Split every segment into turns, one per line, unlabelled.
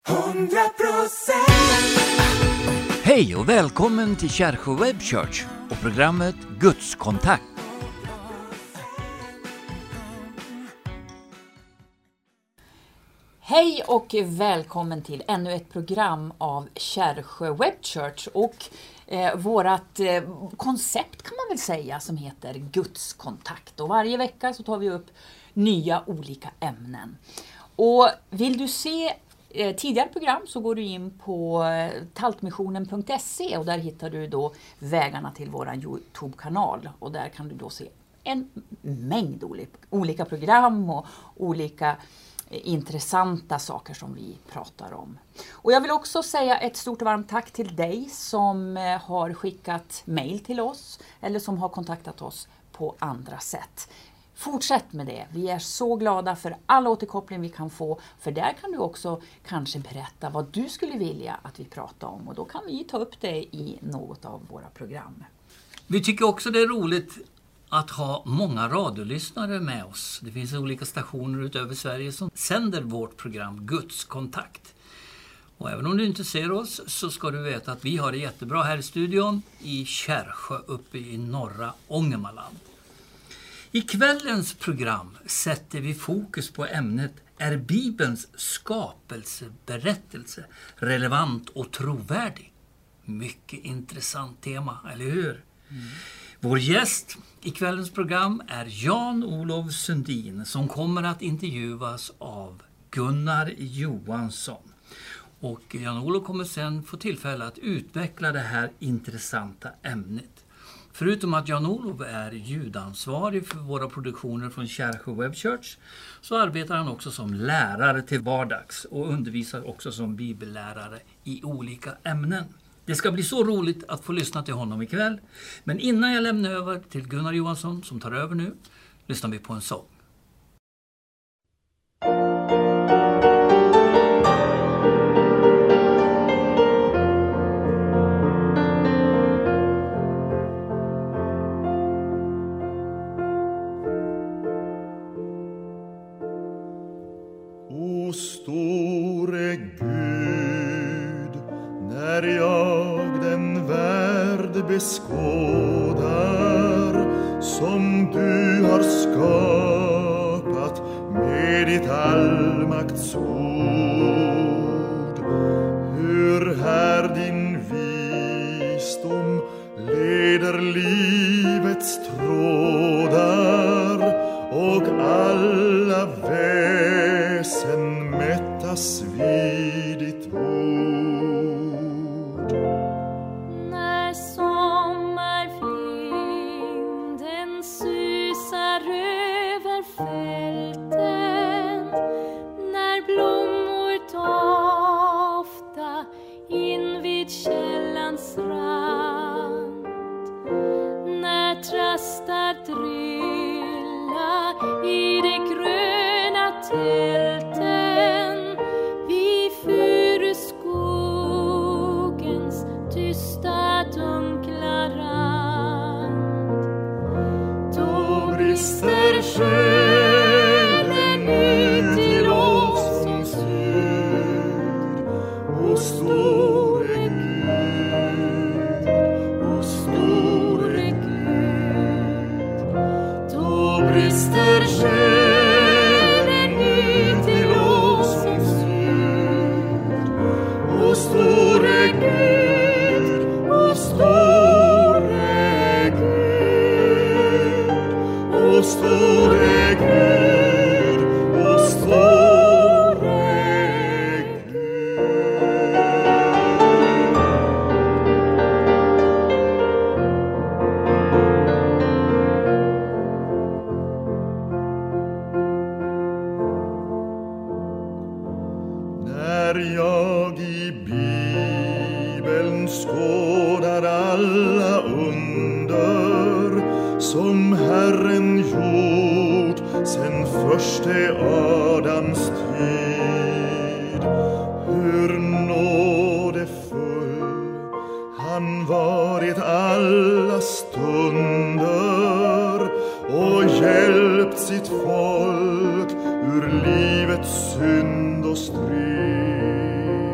Hej och välkommen till Kärsjö Web Church och programmet Guds kontakt.
Hej och välkommen till ännu ett program av Kärsjö Web Church och vårat koncept kan man väl säga som heter Guds kontakt. Och varje vecka så tar vi upp nya olika ämnen. Och vill du se tidigare program så går du in på taltmissionen.se och där hittar du då vägarna till våran YouTube-kanal. Och där kan du då se en mängd olika program och olika intressanta saker som vi pratar om. Och jag vill också säga ett stort och varmt tack till dig som har skickat mejl till oss eller som har kontaktat oss på andra sätt. Fortsätt med det. Vi är så glada för all återkoppling vi kan få. För där kan du också kanske berätta vad du skulle vilja att vi pratar om. Och då kan vi ta upp det i något av våra program.
Vi tycker också det är roligt att ha många radiolyssnare med oss. Det finns olika stationer utöver Sverige som sänder vårt program Guds kontakt. Och även om du inte ser oss så ska du veta att vi har det jättebra här i studion i Kärsjö uppe i norra Ångermanland. I kvällens program sätter vi fokus på ämnet: är Bibelns skapelseberättelse relevant och trovärdig? Mycket intressant tema, eller hur? Vår gäst i kvällens program är Jan-Olof Sundin som kommer att intervjuas av Gunnar Johansson. Och Jan-Olof kommer sen få tillfälle att utveckla det här intressanta ämnet. Förutom att Jan-Olof är ljudansvarig för våra produktioner från Kärsjö Web Church så arbetar han också som lärare till vardags och undervisar också som bibellärare i olika ämnen. Det ska bli så roligt att få lyssna till honom ikväll. Men innan jag lämnar över till Gunnar Johansson som tar över nu, lyssnar vi på en sång.
O store Gud, när jag den värld beskådar som du har skapat med ditt allmaktsord, hur här din visdom leder livets trådar och alla väsen mättas vid ditt ord.
När sommarvinden susar över fälten, när blommor dofta in vid källans rand, när trastar drilla i de gröna tälten vid furuskogens tysta dunkla rand, då brister själen ut i lovsångsljud. O store Gud, o store Gud, då brister själen ut i lovsångsljud. O store Gud, o store Gud, o store Gud, o store Gud. När jag i Bibeln skådar alla under som Herren gjort sen förste Adams tid, hur nådefull han varit alla stunder och hjälpt sitt folk ur livets synd och strid.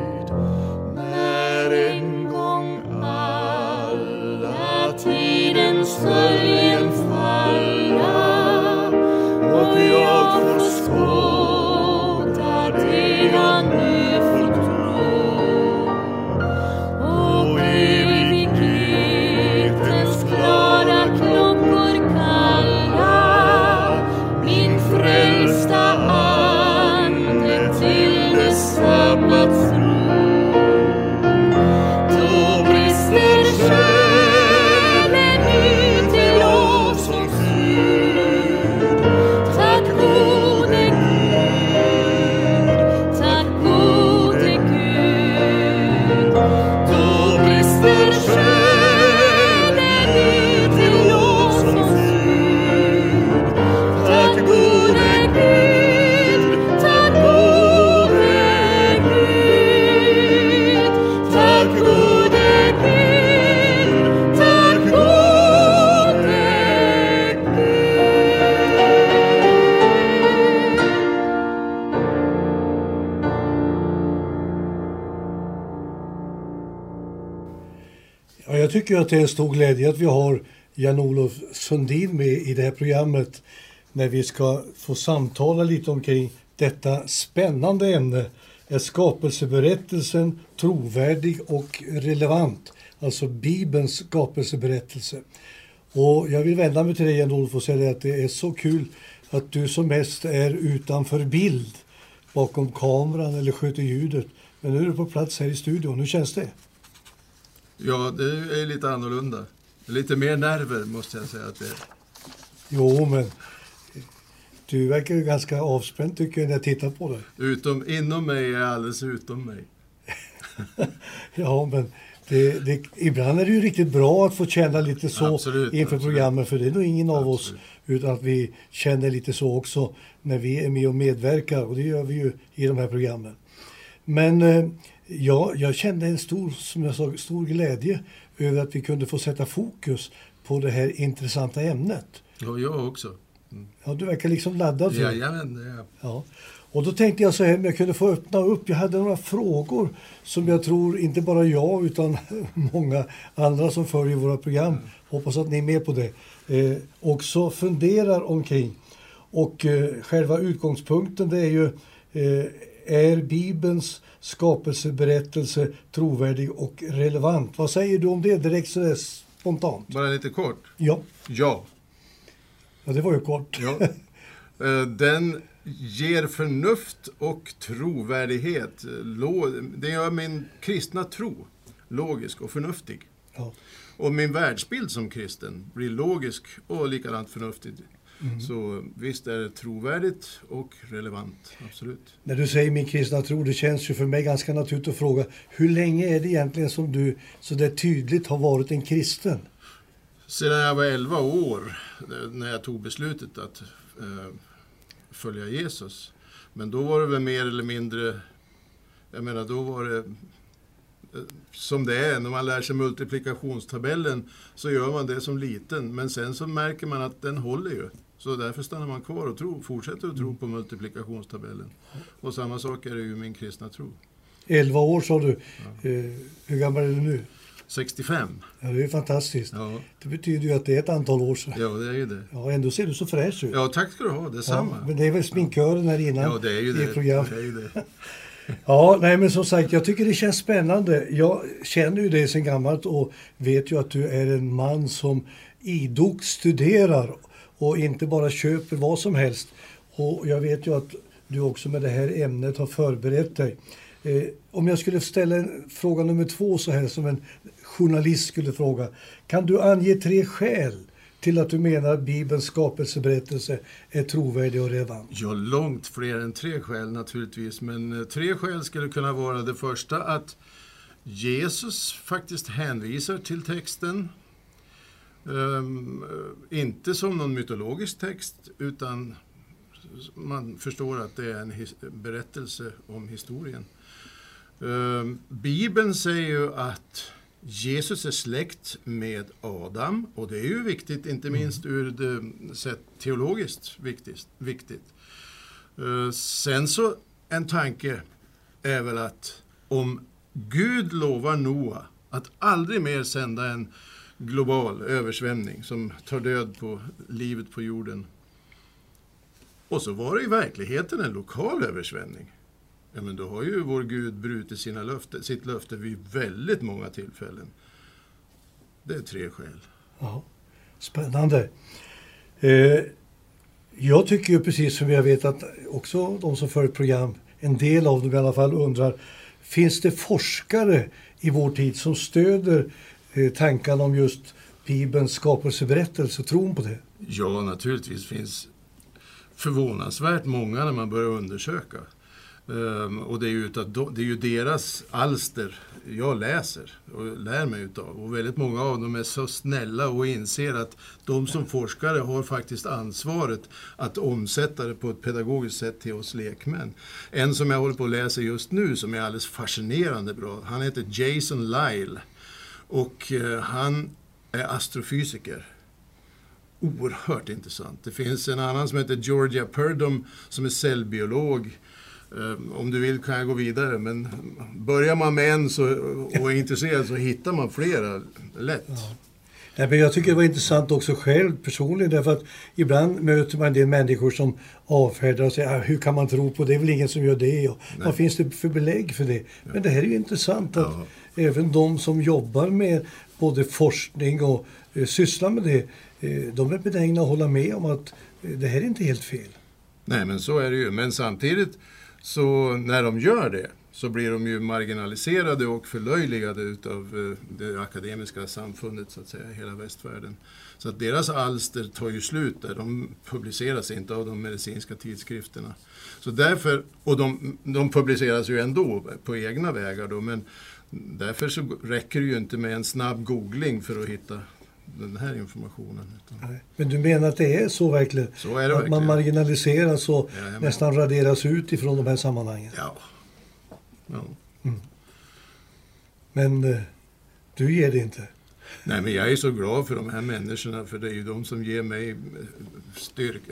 Ja, jag tycker att det är en stor glädje att vi har Jan-Olof Sundin med i det här programmet när vi ska få samtala lite omkring detta spännande ämne. Är skapelseberättelsen trovärdig och relevant? Alltså Bibelns skapelseberättelse. Och jag vill vända mig till dig, Jan-Olof, och säga att det är så kul att du som mest är utanför bild bakom kameran eller sköter ljudet. Men nu är du på plats här i studion. Hur känns det?
Ja, det är lite annorlunda. Lite mer nerver måste jag säga att det är.
Jo, men du verkar ju ganska avspänd tycker jag när jag tittar på dig.
Inom mig är alldeles utom mig.
Ja, men ibland är det ju riktigt bra att få känna lite så inför programmet. För det är nog ingen av oss utan att vi känner lite så också när vi är med och medverkar. Och det gör vi ju i de här programmen. Men jag kände en stor glädje över att vi kunde få sätta fokus på det här intressanta ämnet.
Ja, jag också.
Ja, du verkar liksom laddad för det.
Ja.
Och då tänkte jag så här, om jag kunde få öppna upp. Jag hade några frågor som jag tror inte bara jag utan många andra som följer våra program. Hoppas att ni är med på det. Också funderar omkring. Och själva utgångspunkten det är ju är Bibelns skapelseberättelse trovärdig och relevant? Vad säger du om det direkt så där spontant?
Bara lite kort?
Ja.
Ja,
det var ju kort.
Ja. Den ger förnuft och trovärdighet. Det gör min kristna tro logisk och förnuftig.
Ja.
Och min världsbild som kristen blir logisk och likadant förnuftig. Så visst är det trovärdigt och relevant, absolut.
När du säger min kristna tro, det känns ju för mig ganska naturligt att fråga, hur länge är det egentligen som du så där tydligt har varit en kristen?
Sedan jag var 11 år, när jag tog beslutet att följa Jesus. Men då var det väl mer eller mindre, jag menar då var det som det är, när man lär sig multiplikationstabellen så gör man det som liten. Men sen så märker man att den håller ju. Så därför stannar man kvar och fortsätter att tro på multiplikationstabellen. Och samma sak är det ju min kristna tro.
11 år sa du. Ja. Hur gammal är du nu?
65.
Ja, det är fantastiskt.
Ja.
Det betyder ju att det är ett antal år sedan.
Ja, det är ju det.
Ja, ändå ser du så fräsch ut.
Ja, tack ska du ha. Detsamma.
Ja, men det är väl sminkören här innan.
Ja, det är ju det.
Program.
Det är ju det.
Ja, nej men som sagt, jag tycker det känns spännande. Jag känner ju det sedan gammalt och vet ju att du är en man som idogt studerar och inte bara köper vad som helst. Och jag vet ju att du också med det här ämnet har förberett dig. Om jag skulle ställa en fråga nummer 2 så här som en journalist skulle fråga. Kan du ange 3 skäl till att du menar att Bibelns skapelseberättelse är trovärdig och relevant?
Ja, långt fler än 3 skäl naturligtvis. Men 3 skäl skulle kunna vara det första att Jesus faktiskt hänvisar till texten. Inte som någon mytologisk text utan man förstår att det är en berättelse om historien. Bibeln säger ju att Jesus är släkt med Adam och det är ju viktigt, inte minst ur det sätt teologiskt viktigt. Sen så en tanke är väl att om Gud lovar Noa att aldrig mer sända en global översvämning som tar död på livet på jorden. Och så var det i verkligheten en lokal översvämning. Ja, men då har ju vår Gud brutit sitt löfte vid väldigt många tillfällen. Det är 3 skäl.
Ja, spännande. Jag tycker ju precis som jag vet att också de som följer program, en del av dem i alla fall undrar, finns det forskare i vår tid som stöder tankarna om just Bibelns skapelseberättelse, tron på det?
Ja, naturligtvis finns förvånansvärt många när man börjar undersöka. Och det är ju deras alster jag läser och lär mig utav. Och väldigt många av dem är så snälla och inser att de som forskare har faktiskt ansvaret att omsätta det på ett pedagogiskt sätt till oss lekmän. En som jag håller på att läsa just nu som är alldeles fascinerande bra, han heter Jason Lyle och han är astrofysiker. Oerhört intressant. Det finns en annan som heter Georgia Purdom som är cellbiolog. Om du vill kan jag gå vidare, men börjar man med en och är intresserad så hittar man flera lätt.
Ja. Nej, men jag tycker det var intressant också själv personligen, därför att ibland möter man en del människor som avfärdar och säger hur kan man tro på det, är väl ingen som gör det, och vad finns det för belägg för det? Ja. Men det här är ju intressant att även de som jobbar med både forskning och sysslar med det, de är benägna att hålla med om att det här är inte helt fel.
Nej, men så är det ju. Men samtidigt så när de gör det så blir de ju marginaliserade och förlöjligade utav det akademiska samfundet så att säga, i hela västvärlden. Så att deras alster tar ju slut där. De publiceras inte av de medicinska tidskrifterna. Så därför, och de publiceras ju ändå på egna vägar då, men därför så räcker det ju inte med en snabb googling för att hitta den här informationen.
Nej. Men du menar att det är så verkligen?
Så är det
att
verkligen.
Man marginaliseras och nästan raderas ut ifrån de här sammanhangen?
Ja.
Mm. Men du ger det inte?
Nej, men jag är så glad för de här människorna, för det är ju de som ger mig styrka,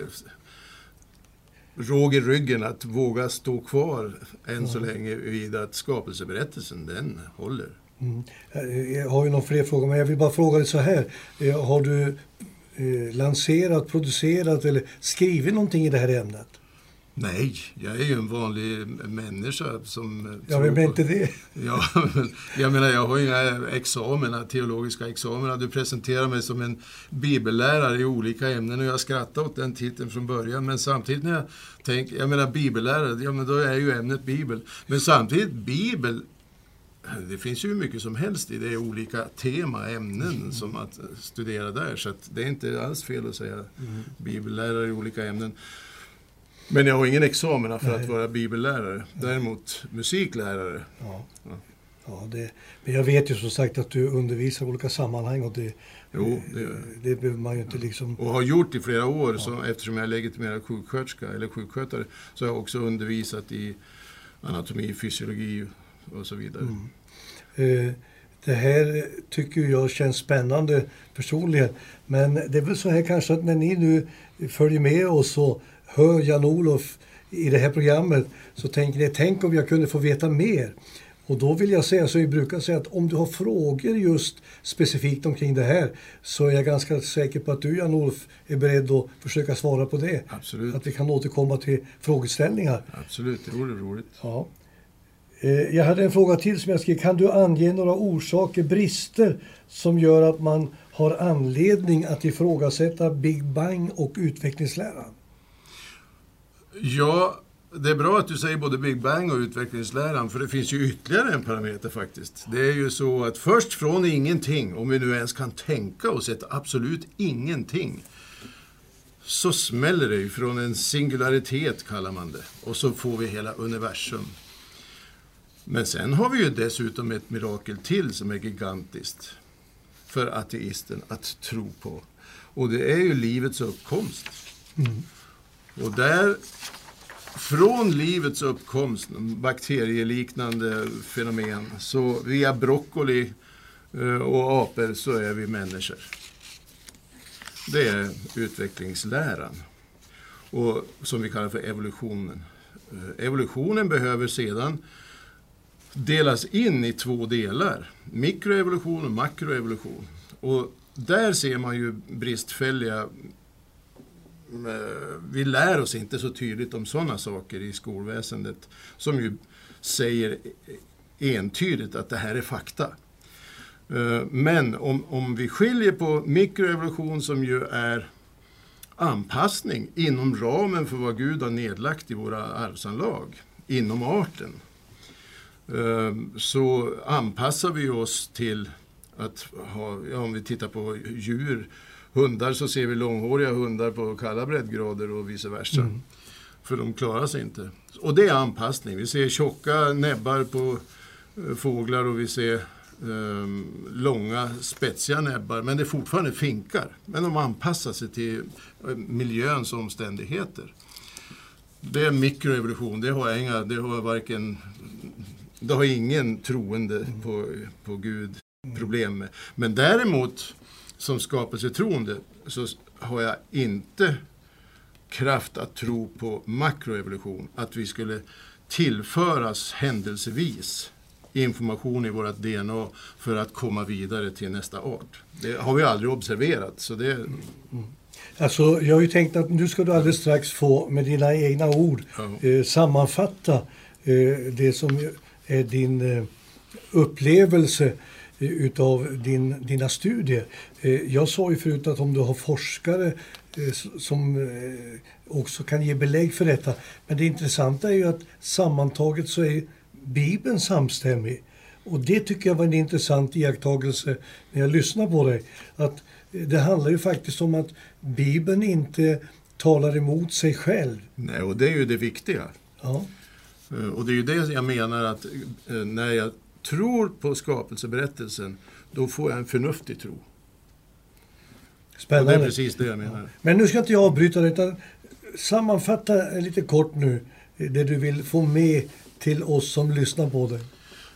råg i ryggen att våga stå kvar än så länge vid att skapelseberättelsen, den håller. Mm.
Jag har ju några fler frågor, men jag vill bara fråga dig så här. Har du lanserat, producerat eller skrivit någonting i det här ämnet?
Nej, jag är ju en vanlig människa som...
Ja, men inte det?
Ja, jag menar, jag har ju inga examina, teologiska examina. Du presenterar mig som en bibellärare i olika ämnen och jag skrattar åt den titeln från början. Men samtidigt när jag tänker, jag menar bibellärare, ja men då är ju ämnet bibel. Men samtidigt bibel, det finns ju mycket som helst i det, olika ämnen som att studera där. Så att det är inte alls fel att säga bibellärare i olika ämnen. Men jag har ingen examen för att vara bibellärare. Däremot musiklärare.
Ja, men jag vet ju som sagt att du undervisar i olika sammanhang och det behöver man ju inte liksom...
Och har gjort i flera år, så, eftersom jag är legitimerad sjuksköterska eller sjukskötare, så har jag också undervisat i anatomi, fysiologi och så vidare.
Det här tycker jag känns spännande personligen. Men det är väl så här kanske att när ni nu följer med oss och hör Jan-Olof i det här programmet, så tänker ni, tänk om jag kunde få veta mer. Och då vill jag säga, så vi brukar säga att om du har frågor just specifikt omkring det här, så är jag ganska säker på att du, Jan-Olof, är beredd att försöka svara på det.
Absolut.
Att vi kan återkomma till frågeställningar.
Absolut, det vore roligt.
Ja. Jag hade en fråga till som jag skrev. Kan du ange några orsaker, brister som gör att man har anledning att ifrågasätta Big Bang och utvecklingsläran?
Ja, det är bra att du säger både Big Bang och utvecklingsläran, för det finns ju ytterligare en parameter faktiskt. Det är ju så att först från ingenting, om vi nu ens kan tänka oss ett absolut ingenting, så smäller det ju från en singularitet, kallar man det. Och så får vi hela universum. Men sen har vi ju dessutom ett mirakel till som är gigantiskt för ateisten att tro på. Och det är ju livets uppkomst. Och där, från livets uppkomst, bakterieliknande fenomen, så via broccoli och apor så är vi människor. Det är utvecklingsläran. Och som vi kallar för evolutionen. Evolutionen behöver sedan delas in i två delar. Mikroevolution och makroevolution. Och där ser man ju bristfälliga... Vi lär oss inte så tydligt om sådana saker i skolväsendet, som ju säger entydigt att det här är fakta. Men om vi skiljer på mikroevolution, som ju är anpassning inom ramen för vad Gud har nedlagt i våra arvsanlag, inom arten, så anpassar vi oss till att ha, om vi tittar på djur, hundar, så ser vi långhåriga hundar på kalla breddgrader och vice versa. För de klarar sig inte. Och det är anpassning. Vi ser tjocka näbbar på fåglar och vi ser långa spetsiga näbbar. Men det är fortfarande finkar. Men de anpassar sig till miljöns omständigheter. Det är mikroevolution. Det har ingen troende på Gud problem med. Men däremot som skapelsetroende så har jag inte kraft att tro på makroevolution. Att vi skulle tillföras händelsevis information i vårt DNA för att komma vidare till nästa art. Det har vi aldrig observerat. Så det...
Alltså, jag har ju tänkt att nu ska du alldeles strax få med dina egna ord sammanfatta det som är din upplevelse utav dina studier. Jag sa ju förut att om du har forskare som också kan ge belägg för detta. Men det intressanta är ju att sammantaget så är Bibeln samstämmig. Och det tycker jag var en intressant iakttagelse när jag lyssnar på dig. Att det handlar ju faktiskt om att Bibeln inte talar emot sig själv.
Nej, och det är ju det viktiga.
Ja.
Och det är ju det jag menar, att när jag tror på skapelseberättelsen, då får jag en förnuftig tro.
Spännande.
Och det är precis det jag menar.
Ja. Men nu ska inte jag avbryta det, utan sammanfatta lite kort nu det du vill få med till oss som lyssnar på det.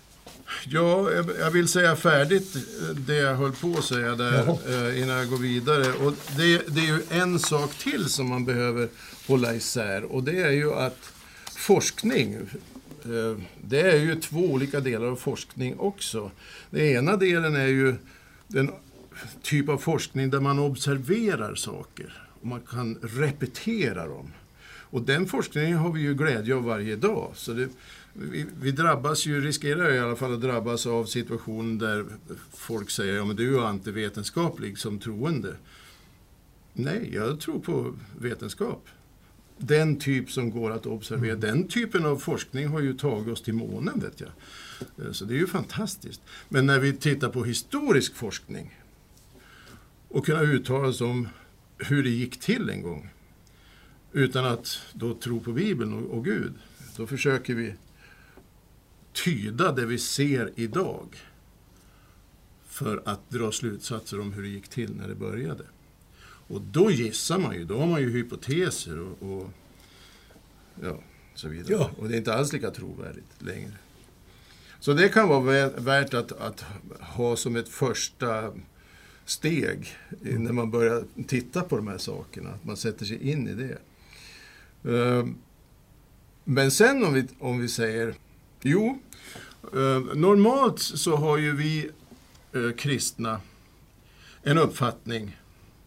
Ja, jag vill säga färdigt det jag höll på att säga där innan jag går vidare. Och det är ju en sak till som man behöver hålla isär, och det är ju att forskning, det är ju två olika delar av forskning också. Den ena delen är ju den typ av forskning där man observerar saker och man kan repetera dem. Och den forskningen har vi ju glädje av varje dag. Så vi drabbas ju, riskerar i alla fall att drabbas av situationen där folk säger, ja men du är antivetenskaplig som troende. Nej, jag tror på vetenskap. Den typ som går att observera, den typen av forskning har ju tagit oss till månen, vet jag. Så det är ju fantastiskt. Men när vi tittar på historisk forskning och kunna uttala oss om hur det gick till en gång, utan att då tro på Bibeln och Gud, då försöker vi tyda det vi ser idag för att dra slutsatser om hur det gick till när det började. Och då gissar man ju, då har man ju hypoteser och så vidare. Ja. Och det är inte alls lika trovärdigt längre. Så det kan vara värt att ha som ett första steg när man börjar titta på de här sakerna, att man sätter sig in i det. Men sen om vi säger, normalt så har ju vi kristna en uppfattning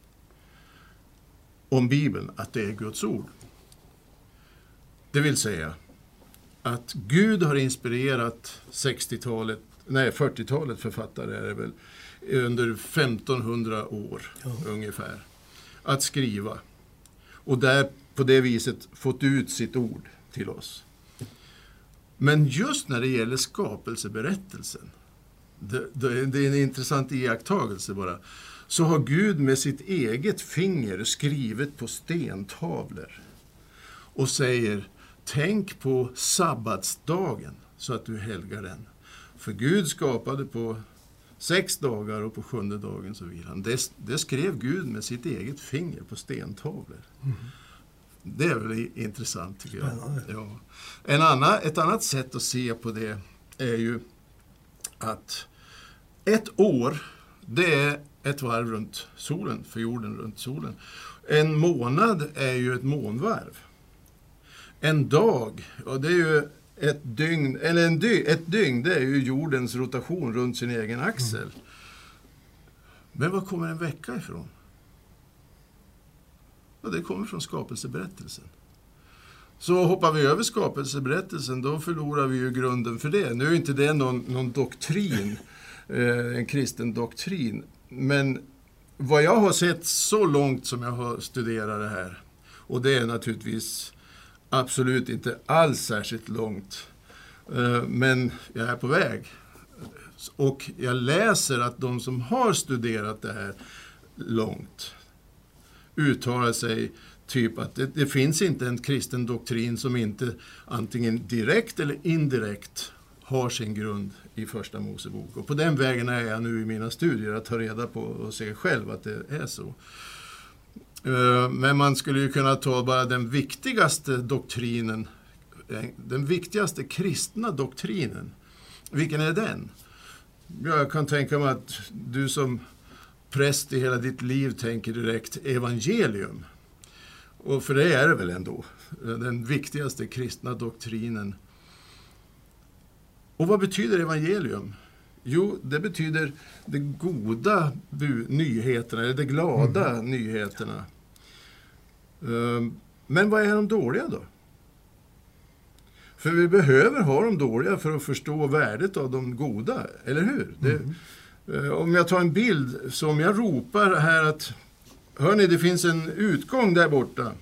om Bibeln, att det är Guds ord. Det vill säga att Gud har inspirerat 40-talet författare är det väl, under 1500 år ungefär, att skriva. Och där på det viset fått ut sitt ord till oss. Men just när det gäller skapelseberättelsen, det är en intressant iakttagelse bara, så har Gud med sitt eget finger skrivit på stentavlor och säger, tänk på sabbatsdagen så att du helgar den. För Gud skapade på 6 dagar och på 7:e dagen så vidare. Det skrev Gud med sitt eget finger på stentavlor. Mm. Det är väl intressant tycker jag. Ja. Ett annat sätt att se på det är ju att ett år, det är ett varv runt solen, för jorden runt solen. En månad är ju ett månvarv. En dag, och det är ju ett dygn, eller ett dygn, det är ju jordens rotation runt sin egen axel. Mm. Men var kommer en vecka ifrån? Ja, det kommer från skapelseberättelsen. Så hoppar vi över skapelseberättelsen, då förlorar vi ju grunden för det. Nu är inte det någon doktrin, en kristen doktrin. Men vad jag har sett så långt som jag har studerat det här, och det är naturligtvis absolut inte alls särskilt långt, men jag är på väg. Och jag läser att de som har studerat det här långt uttalar sig typ att det finns inte en kristen doktrin som inte antingen direkt eller indirekt har sin grund i Första Mosebok. Och på den vägen är jag nu i mina studier att ta reda på och se själv att det är så. Men man skulle ju kunna ta bara den viktigaste doktrinen, den viktigaste kristna doktrinen. Vilken är den? Jag kan tänka mig att du som präst i hela ditt liv tänker direkt evangelium. Och för det är det väl ändå. Den viktigaste kristna doktrinen Och vad betyder evangelium? Jo, det betyder de goda nyheterna, eller de glada nyheterna. Men vad är de dåliga då? För vi behöver ha de dåliga för att förstå värdet av de goda, eller hur? Om jag tar en bild, så om jag ropar här att hörni, det finns en utgång där borta.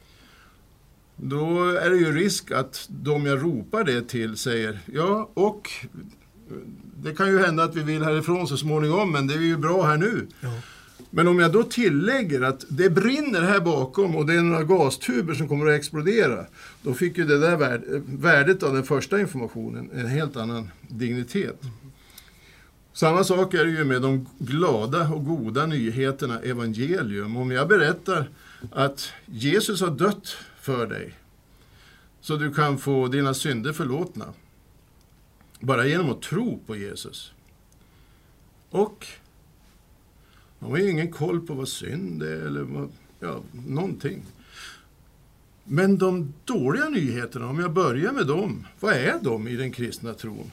Då är det ju risk att de jag ropar det till säger ja, och det kan ju hända att vi vill härifrån så småningom, men det är ju bra här nu. Ja. Men om jag då tillägger att det brinner här bakom och det är några gastuber som kommer att explodera, då fick ju det där värdet av den första informationen en helt annan dignitet. Samma sak är det ju med de glada och goda nyheterna, evangelium. Om jag berättar att Jesus har dött för dig så du kan få dina synder förlåtna bara genom att tro på Jesus. Och man har ju ingen koll på vad synd är eller någonting. Men de dåliga nyheterna, om jag börjar med dem, vad är de i den kristna tron?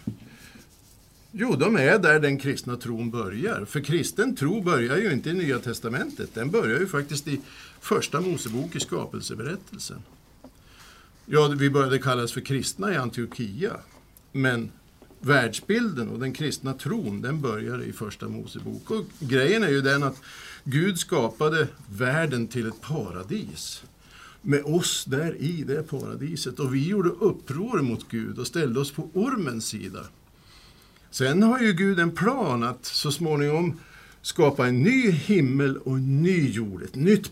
Jo, de är där den kristna tron börjar. För kristen tro börjar ju inte i Nya testamentet. Den börjar ju faktiskt i första Mosebok i skapelseberättelsen. Ja, vi började kallas för kristna i Antiochia. Men världsbilden och den kristna tron, den börjar i första Mosebok. Och grejen är ju den att Gud skapade världen till ett paradis. Med oss där i det paradiset. Och vi gjorde uppror mot Gud och ställde oss på ormens sida. Sen har ju Gud en plan att så småningom skapa en ny himmel och en ny jord. Ett nytt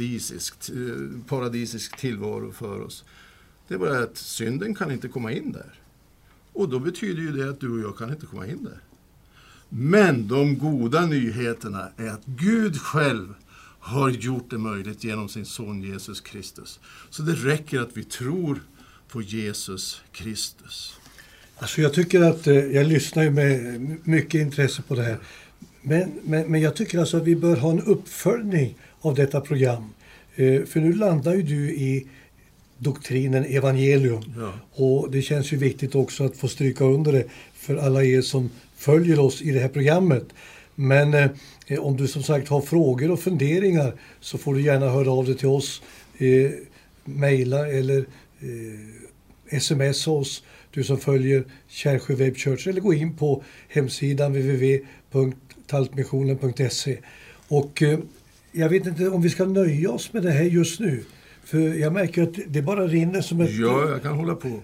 paradisisk tillvaro för oss. Det är bara att synden kan inte komma in där. Och då betyder ju det att du och jag kan inte komma in där. Men de goda nyheterna är att Gud själv har gjort det möjligt genom sin son Jesus Kristus. Så det räcker att vi tror på Jesus Kristus.
Alltså jag tycker att jag lyssnar ju med mycket intresse på det här. Men jag tycker alltså att vi bör ha en uppföljning av detta program. För nu landar ju du i doktrinen evangelium. Ja. Och det känns ju viktigt också att få stryka under det för alla er som följer oss i det här programmet. Men om du som sagt har frågor och funderingar så får du gärna höra av dig till oss. Mejla eller sms oss. Du som följer Kärrsjö Web Church, eller gå in på hemsidan www.taltmissionen.se. Och jag vet inte om vi ska nöja oss med det här just nu. För jag märker att det bara rinner som ett...
Ja, jag kan hålla på.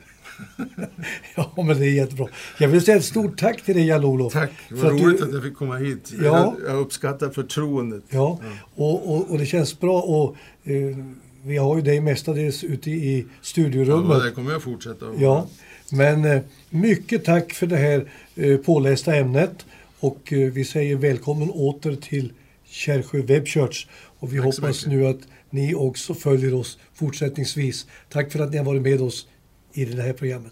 Ja, men det är jättebra. Jag vill säga ett stort tack till dig, Jan-Olof.
Tack, vad roligt att jag fick komma hit.
Ja.
Jag uppskattar förtroendet.
Ja, och det känns bra. Och vi har ju dig mestadels ute i studiorummet.
Ja, det kommer jag fortsätta.
Ja, men mycket tack för det här pålästa ämnet. Och vi säger välkommen åter till Kärrsjö Web Church. Och vi hoppas nu att ni också följer oss fortsättningsvis. Tack för att ni har varit med oss i det här programmet.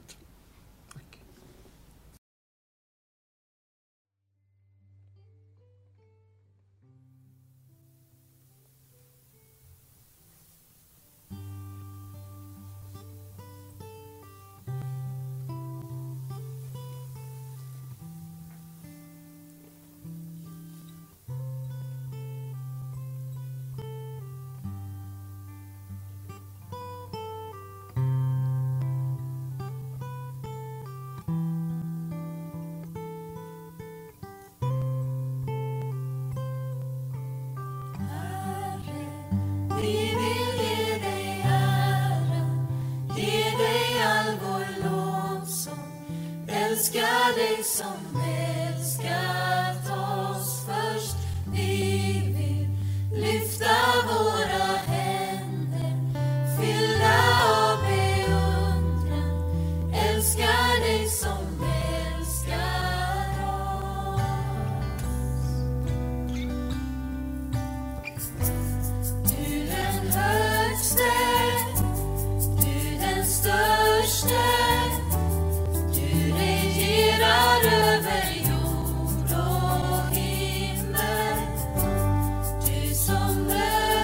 Över jord och himmel, du som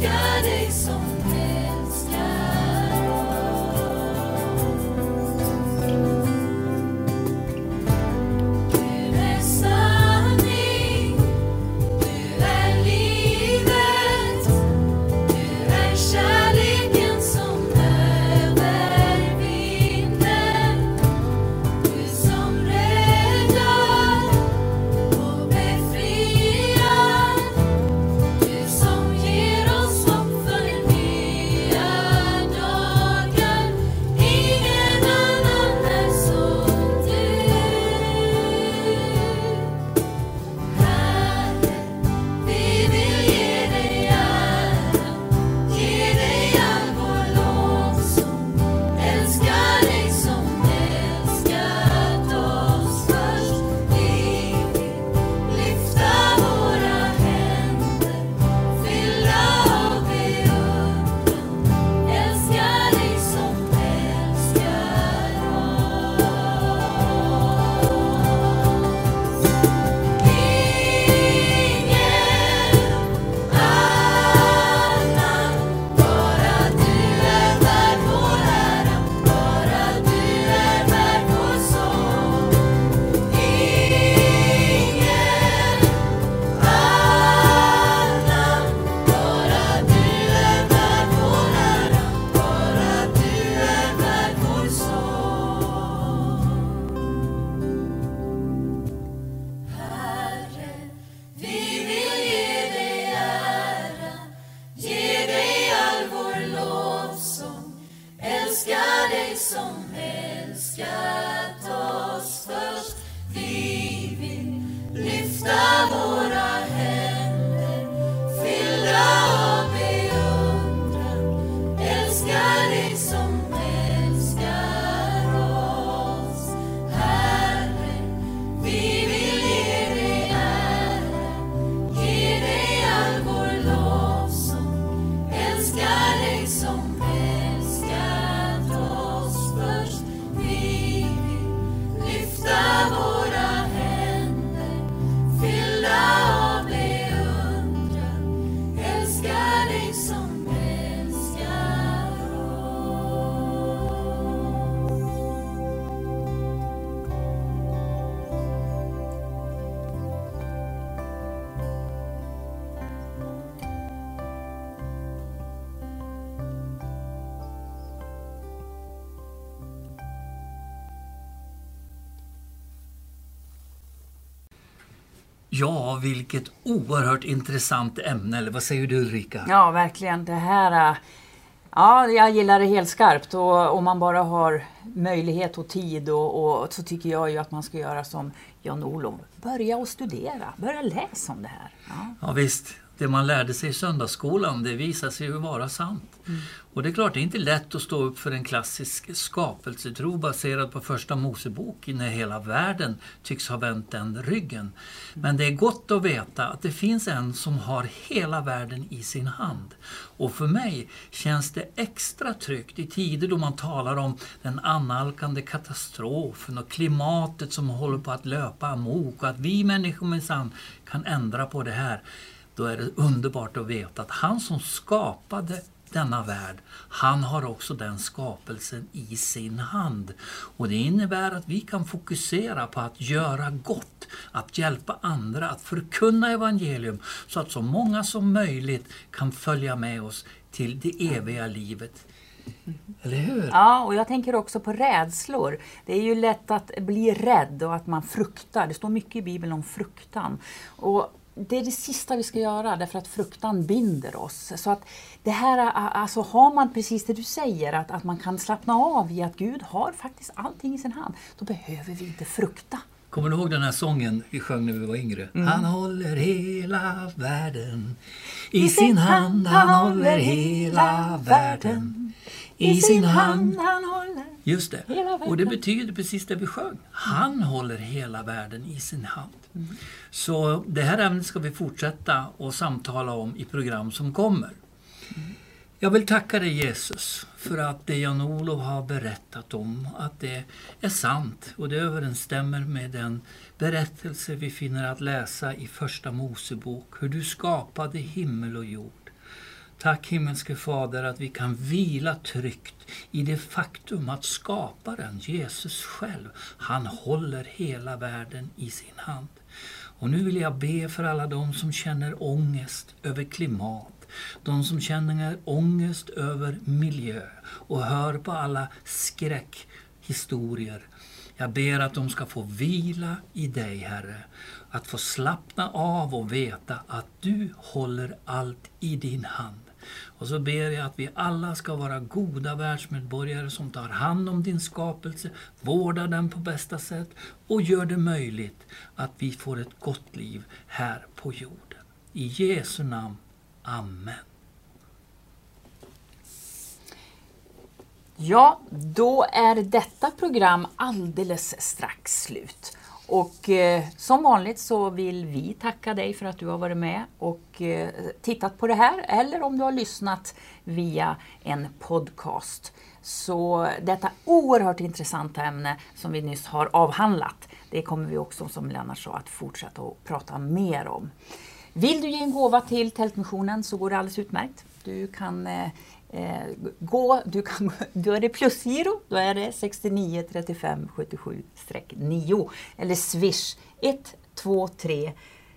älskar dig som älskar oss. Du är sanning, du är livet, du är kärleken som övervinner, du som räddar och befriar, du som ger oss hopp för nya dagar. Ingen annan är som du. Herre, vi vill ge dig ära, ge dig all vår lovsång. Älskar dig som älskat oss först. Vi vill lyfta våra händer, fylla av beundran. Älskar dig som älskar oss. Ingen annan, bara du är värd vår ära, bara du är värd vår sång. Ingen annan, bara du är värd vår ära, bara du är värd vår sång. Herre, vi vill ge dig ära, ge dig all vår lovsång. Älskar dig som älskat oss först. Vi vill lyfta våra händer, fylla av beundran. Älskar dig som älskar oss. Herre, vi vill ge dig ära, ge dig all vår lovsång. Älskar dig som älskat oss först. Vi vill lyfta våra händer, fylla av beundran. Älskar dig som älskar oss.
Ja, vilket oerhört intressant ämne, eller vad säger du Ulrika?
Ja, verkligen. Det här, ja, jag gillar det helt skarpt, och om man bara har möjlighet och tid och så tycker jag ju att man ska göra som Jan-Olof. Börja och studera, börja läsa om det här.
Ja visst, det man lärde sig i söndagsskolan, det visar sig ju vara sant. Och det är klart, det är inte lätt att stå upp för en klassisk skapelsetro baserad på första Mosebok när hela världen tycks ha vänt den ryggen. Men det är gott att veta att det finns en som har hela världen i sin hand. Och för mig känns det extra tryggt i tider då man talar om den annalkande katastrofen och klimatet som håller på att löpa amok och att vi människor minsann kan ändra på det här. Då är det underbart att veta att han som skapade denna värld, han har också den skapelsen i sin hand. Och det innebär att vi kan fokusera på att göra gott, att hjälpa andra, att förkunna evangelium så att så många som möjligt kan följa med oss till det eviga livet. Eller hur?
Ja, och jag tänker också på rädslor. Det är ju lätt att bli rädd och att man fruktar. Det står mycket i Bibeln om fruktan. Och det är det sista vi ska göra, därför att fruktan binder oss. Så att det här, alltså har man precis det du säger, att man kan slappna av i att Gud har faktiskt allting i sin hand, då behöver vi inte frukta.
Kommer du ihåg den här sången vi sjöng när vi var yngre? Han håller hela världen i sin hand, han håller hela världen i sin hand.
Han håller.
Just det.
Hela världen.
Och det betyder precis det vi sjöng. Han håller hela världen i sin hand. Så det här ämnet ska vi fortsätta och samtala om i program som kommer. Jag vill tacka dig Jesus för att det Jan-Olof har berättat om, att det är sant och det överensstämmer med den berättelse vi finner att läsa i första Mosebok, hur du skapade himmel och jord. Tack himmelske Fader att vi kan vila tryggt i det faktum att skaparen, Jesus själv, han håller hela världen i sin hand. Och nu vill jag be för alla de som känner ångest över klimat, de som känner ångest över miljö och hör på alla skräckhistorier. Jag ber att de ska få vila i dig, Herre. Att få slappna av och veta att du håller allt i din hand. Och så ber jag att vi alla ska vara goda världsmedborgare som tar hand om din skapelse, vårdar den på bästa sätt och gör det möjligt att vi får ett gott liv här på jorden. I Jesu namn. Amen.
Ja, då är detta program alldeles strax slut. Och som vanligt så vill vi tacka dig för att du har varit med och tittat på det här. Eller om du har lyssnat via en podcast. Så detta oerhört intressanta ämne som vi nyss har avhandlat. Det kommer vi också, som Lennart sa, att fortsätta att prata mer om. Vill du ge en gåva till Tältmissionen så går det alldeles utmärkt. Du kan då är det plusgiro, då är det 69 35 77-9 eller swish 123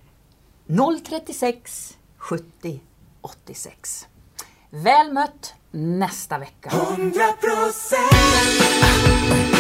036 70 86. Väl mött nästa vecka.
100%.